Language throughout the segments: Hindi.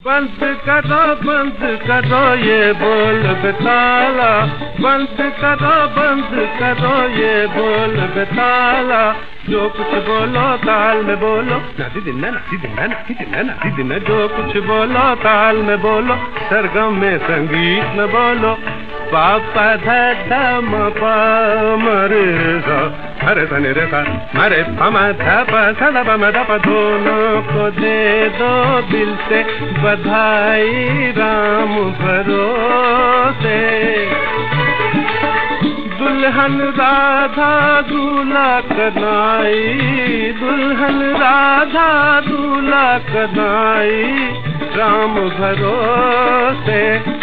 बंद करो ये बोल बेताला, बंद करो ये बोल बेताला। जो कुछ बोलो ताल में बोलो, नाची दिन्ना नाची दिन्ना नाची दिन्ना नाची दिन्ना। जो कुछ बोलो ताल में बोलो, सरगम में संगीत में बोलो। पापा धा म पा मरे सा हरे सा रे सा मरे पमा धा पा सा धा पा म धा पा। दोनों को दे दो दिल से बधाई राम भरोसे। दुल्हन राधा दूल्हा कनाई, दुल्हन राधा दूल्हा कनाई राम भरोसे।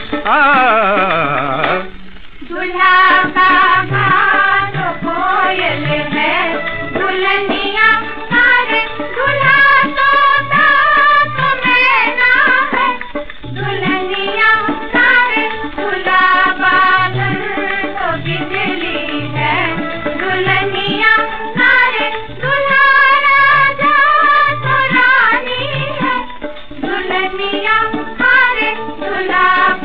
दूल्हा का गानो कोयल है, दुल्हनिया सारे दूल्हा तो मैना है। दुल्हनिया सारे दूल्हा बादल तो बिजली है। दुल्हनिया सारे दूल्हा राजा तो रानी है। दुल्हनिया सारे दूल्हा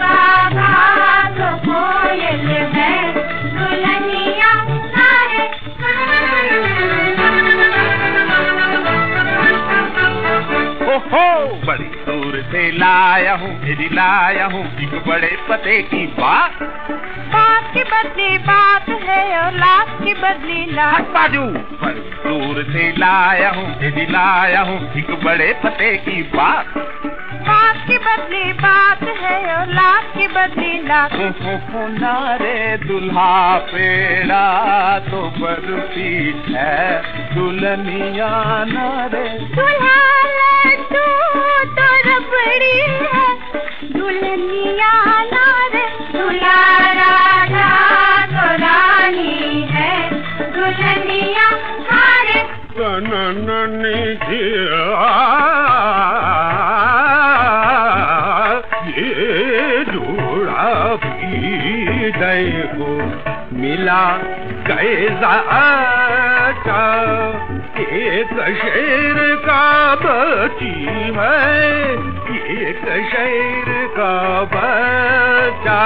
बड़ी दूर से लाया हूँ, मेरी लाया हूँ एक बड़े पते की बात। बात की बदली बात है और लाख की बदली लाख। बाजू बड़ी दूर से लाया हूँ, मेरी लाया हूँ एक बड़े पते की बात। बात की बदली बात है और लाख की बदली लाख। नारे दुल्हा पेड़ा तो बर्फी है, दुल्हनिया नारे दुल्हा लड्डू तो रबड़ी है। दुल्हनिया नारे दूल्हा राजा तो रानी है। दुल्हनिया नारे ये जोड़ा भी देखो मिला कैसा अच्छा। एक शेर का बच्ची है, एक शेर का बच्चा।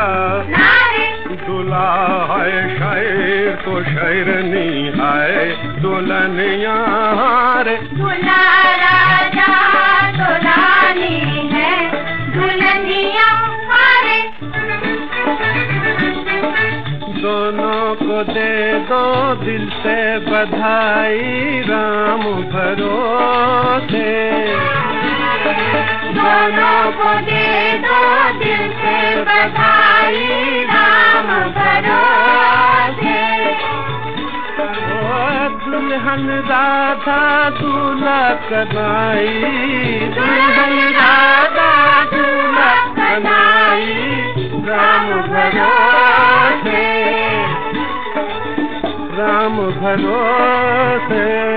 दूल्हा है शेर तो शेरनी है दुल्हनिया रे। दूल्हा राजा तो रानी है, दुल्हनिया रे। दोनों को दे दो दिल से बधाई राम भरोसे। दोनों को दे दो दिल से बधाई राम भरोसे। दुल्हन राधा दूल्हा कनाई, दुल्हन राधा दूल्हा कनाई राम भरोसे, राम भरोसे।